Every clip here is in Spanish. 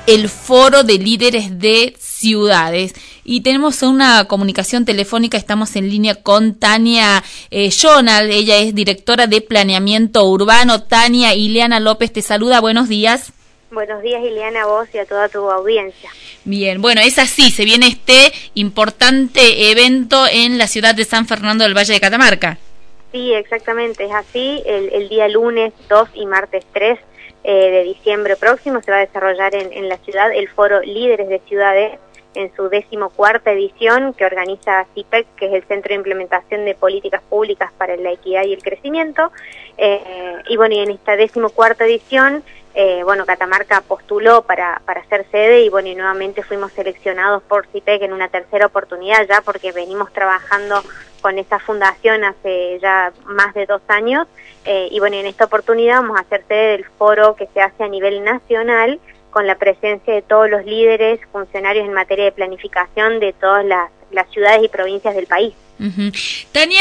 el Foro de Líderes de Ciudades. Y tenemos una comunicación telefónica, estamos en línea con Tania Jonal, ella es directora de Planeamiento Urbano. Tania, Ileana López te saluda, buenos días. Buenos días, Ileana, a vos y a toda tu audiencia. Bien, bueno, es así, se viene este importante evento en la ciudad de San Fernando del Valle de Catamarca. Sí, exactamente, es así, el día lunes 2 y martes 3 de diciembre próximo se va a desarrollar en la ciudad el Foro Líderes de Ciudades, en su 14ª edición, que organiza CIPEC, que es el Centro de Implementación de Políticas Públicas para la Equidad y el Crecimiento. Y bueno, y en esta 14ª edición, Catamarca postuló para ser sede y bueno, y nuevamente fuimos seleccionados por CIPEC en una tercera oportunidad ya, porque venimos trabajando con esta fundación hace ya más de 2 años. Y bueno, en esta oportunidad vamos a ser sede del foro que se hace a nivel nacional, con la presencia de todos los líderes, funcionarios en materia de planificación de todas las ciudades y provincias del país. Uh-huh. Tania,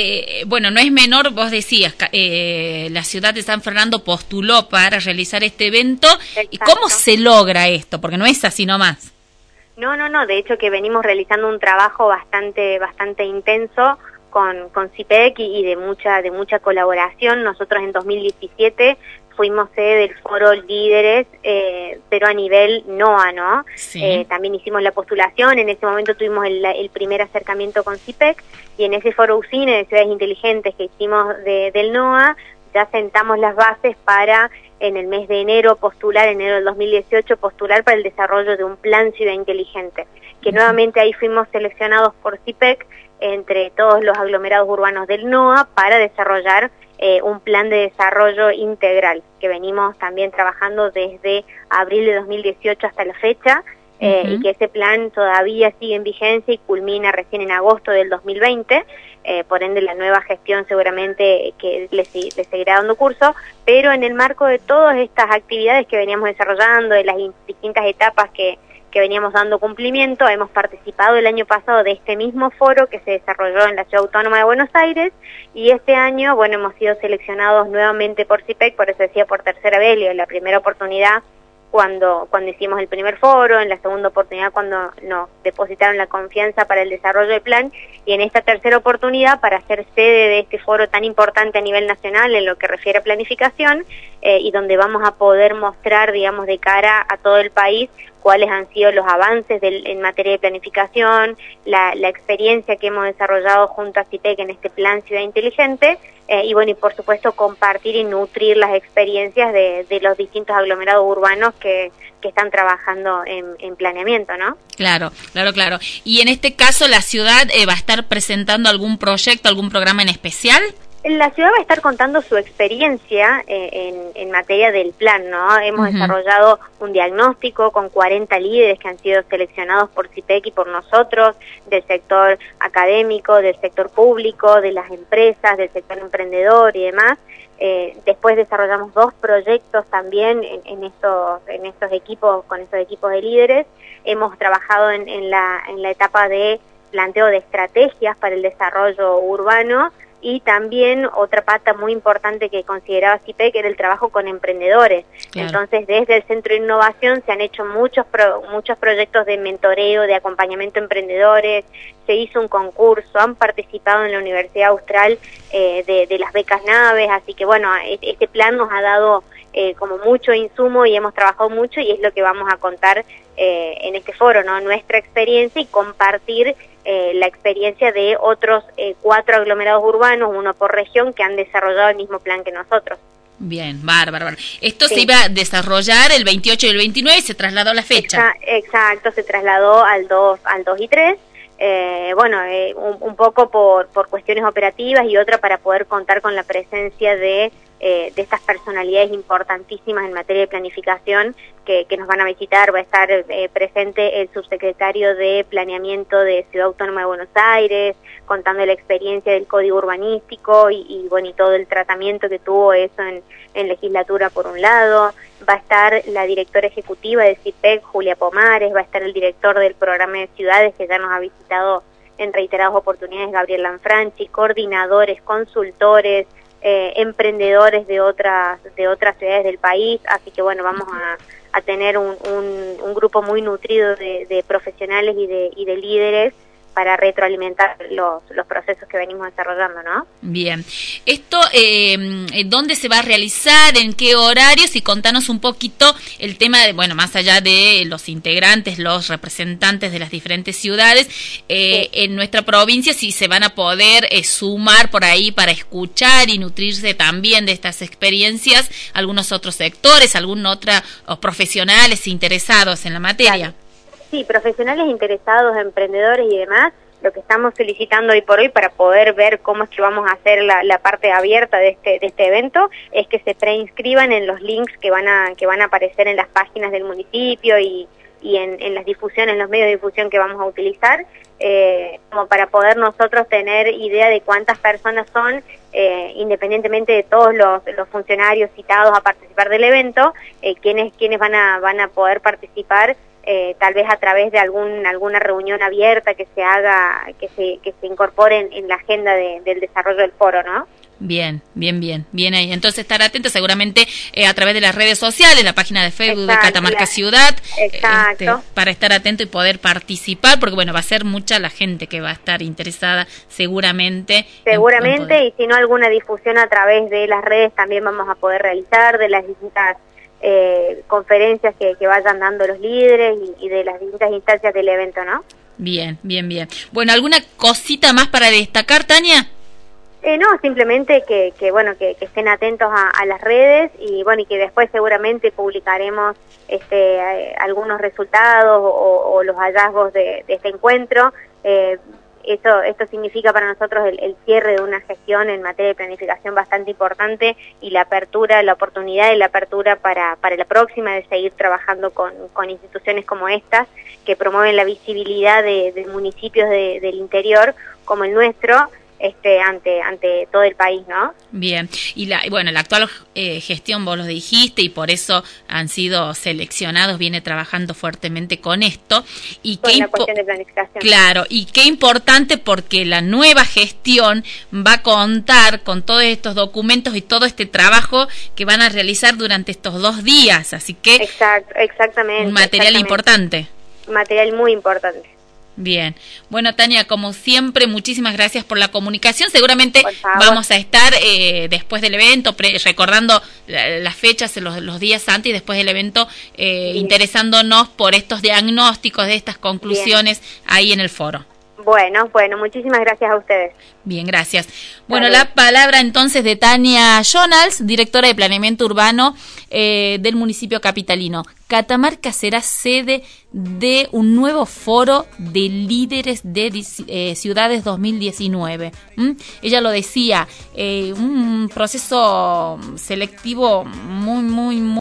no es menor, vos decías, la ciudad de San Fernando postuló para realizar este evento. Exacto. ¿Y cómo se logra esto? Porque no es así nomás. No, de hecho que venimos realizando un trabajo bastante intenso con CIPEC y de mucha colaboración. Nosotros en 2017 fuimos sede del Foro Líderes, pero a nivel NOA, ¿no? Sí. También hicimos la postulación, en ese momento tuvimos el primer acercamiento con CIPEC, y en ese Foro UCINE de Ciudades Inteligentes que hicimos del NOA, ya sentamos las bases para en el mes de enero del 2018, postular para el desarrollo de un plan Ciudad Inteligente, que nuevamente ahí fuimos seleccionados por CIPEC entre todos los aglomerados urbanos del NOA para desarrollar un plan de desarrollo integral que venimos también trabajando desde abril de 2018 hasta la fecha, y que ese plan todavía sigue en vigencia y culmina recién en agosto del 2020, por ende la nueva gestión seguramente que le seguirá dando curso, pero en el marco de todas estas actividades que veníamos desarrollando, de las distintas etapas que veníamos dando cumplimiento, hemos participado el año pasado de este mismo foro que se desarrolló en la Ciudad Autónoma de Buenos Aires, y este año, hemos sido seleccionados nuevamente por CIPEC, por eso decía por tercera vez, y en la primera oportunidad cuando hicimos el primer foro, en la segunda oportunidad cuando nos depositaron la confianza para el desarrollo del plan, y en esta tercera oportunidad para ser sede de este foro tan importante a nivel nacional en lo que refiere a planificación, y donde vamos a poder mostrar, digamos, de cara a todo el país cuáles han sido los avances en materia de planificación, la experiencia que hemos desarrollado junto a CIPEC en este plan Ciudad Inteligente, y por supuesto compartir y nutrir las experiencias de los distintos aglomerados urbanos que están trabajando en planeamiento, ¿no? Claro. Y en este caso, ¿la ciudad va a estar presentando algún proyecto, algún programa en especial? La ciudad va a estar contando su experiencia en materia del plan, ¿no? Hemos desarrollado un diagnóstico con 40 líderes que han sido seleccionados por CIPEC y por nosotros, del sector académico, del sector público, de las empresas, del sector emprendedor y demás. Después desarrollamos 2 proyectos también en estos equipos, con estos equipos de líderes. Hemos trabajado en la etapa de planteo de estrategias para el desarrollo urbano, y también otra pata muy importante que consideraba CIPEC era el trabajo con emprendedores. Claro. Entonces, desde el Centro de Innovación se han hecho muchos proyectos de mentoreo, de acompañamiento a emprendedores, se hizo un concurso, han participado en la Universidad Austral de las becas Naves, así que este plan nos ha dado como mucho insumo y hemos trabajado mucho, y es lo que vamos a contar en este foro, ¿no? Nuestra experiencia y compartir la experiencia de otros 4 aglomerados urbanos, uno por región, que han desarrollado el mismo plan que nosotros. Bien, bárbaro. Esto sí. Se iba a desarrollar el 28 y el 29, se trasladó a la fecha. Exacto, se trasladó al 2 y 3. Un poco por cuestiones operativas y otra para poder contar con la presencia de estas personalidades importantísimas en materia de planificación que nos van a visitar. Va a estar presente el subsecretario de Planeamiento de Ciudad Autónoma de Buenos Aires, contando la experiencia del código urbanístico y todo el tratamiento que tuvo eso en legislatura por un lado. Va a estar la directora ejecutiva de CIPEC, Julia Pomares, va a estar el director del programa de ciudades que ya nos ha visitado en reiteradas oportunidades, Gabriel Lanfranchi, coordinadores, consultores, emprendedores de otras ciudades del país, así que vamos a tener un un grupo muy nutrido de profesionales y de líderes para retroalimentar los procesos que venimos desarrollando, ¿no? Bien. Esto, ¿dónde se va a realizar? ¿En qué horarios? Y contanos un poquito el tema de, bueno, más allá de los integrantes, los representantes de las diferentes ciudades, sí, en nuestra provincia, si se van a poder sumar por ahí para escuchar y nutrirse también de estas experiencias, algunos otros sectores, algunos otros profesionales interesados en la materia. Claro. Sí, profesionales interesados, emprendedores y demás, lo que estamos solicitando hoy por hoy para poder ver cómo es que vamos a hacer la parte abierta de este evento es que se preinscriban en los links que van a aparecer en las páginas del municipio y en las difusiones, en los medios de difusión que vamos a utilizar, como para poder nosotros tener idea de cuántas personas son, independientemente de todos los funcionarios citados a participar del evento, quiénes van a poder participar. Tal vez a través de alguna reunión abierta que se haga, que se incorpore en la agenda del desarrollo del foro, ¿no? Bien ahí. Entonces estar atentos seguramente a través de las redes sociales, la página de Facebook de Catamarca Ciudad, para estar atento y poder participar, porque bueno, va a ser mucha la gente que va a estar interesada seguramente. Seguramente, y si no alguna difusión a través de las redes también vamos a poder realizar, de las distintas conferencias que vayan dando los líderes y de las distintas instancias del evento, ¿no? Bien. Bueno, ¿alguna cosita más para destacar, Tania? No, simplemente que estén atentos a las redes y bueno, y que después seguramente publicaremos algunos resultados o los hallazgos de este encuentro. Esto significa para nosotros el cierre de una gestión en materia de planificación bastante importante y la oportunidad de la apertura para la próxima de seguir trabajando con instituciones como estas que promueven la visibilidad de municipios del interior como el nuestro, ante todo el país, ¿no? Bien, y la actual gestión, vos lo dijiste, y por eso han sido seleccionados, viene trabajando fuertemente con esto. Y con la cuestión de planificación. Claro, y qué importante porque la nueva gestión va a contar con todos estos documentos y todo este trabajo que van a realizar durante estos 2 días, así que... Exactamente. Un material importante. Material muy importante. Bien. Bueno, Tania, como siempre, muchísimas gracias por la comunicación. Seguramente vamos a estar después del evento, recordando las fechas, los días antes y después del evento, interesándonos por estos diagnósticos, de estas conclusiones ahí en el foro. Bueno, muchísimas gracias a ustedes. Bien, gracias. Bueno, la palabra entonces de Tania Jonals, directora de Planeamiento Urbano del municipio capitalino. Catamarca será sede de un nuevo foro de líderes de ciudades 2019. Ella lo decía, un proceso selectivo muy